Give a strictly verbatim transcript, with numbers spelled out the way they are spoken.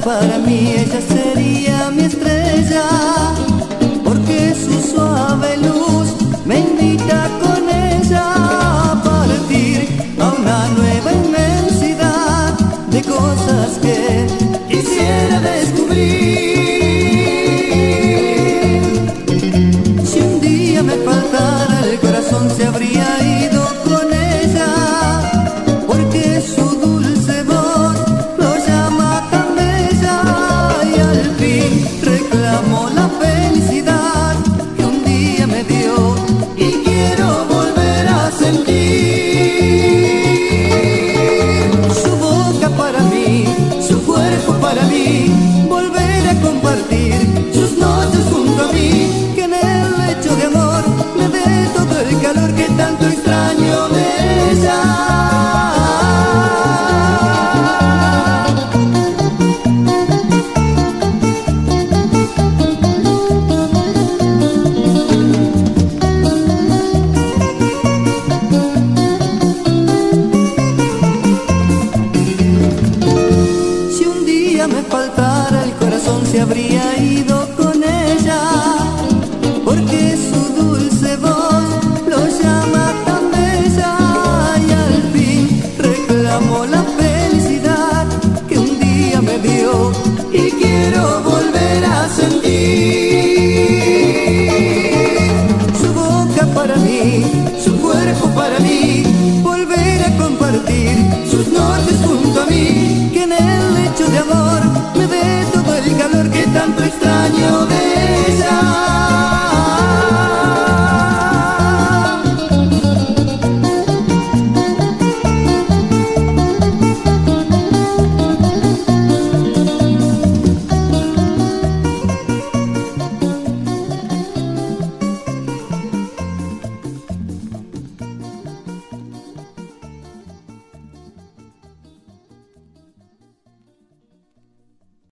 para mí ella sería mi estrella, porque su suave luz me invita con ella a partir a una nueva inmensidad de cosas que quisiera descubrir. Si un día me faltara el corazón se habría ido con ella, porque su dulce voz lo llama tan bella y al fin reclamo la felicidad que un día me dio y quiero volver a sentir. Su boca para mí, su cuerpo para mí, volver a compartir sus noches junto a mí, que en el lecho de amor me dé todo el calor que tanto extraño de ella. Si un día me faltara el corazón se habría ido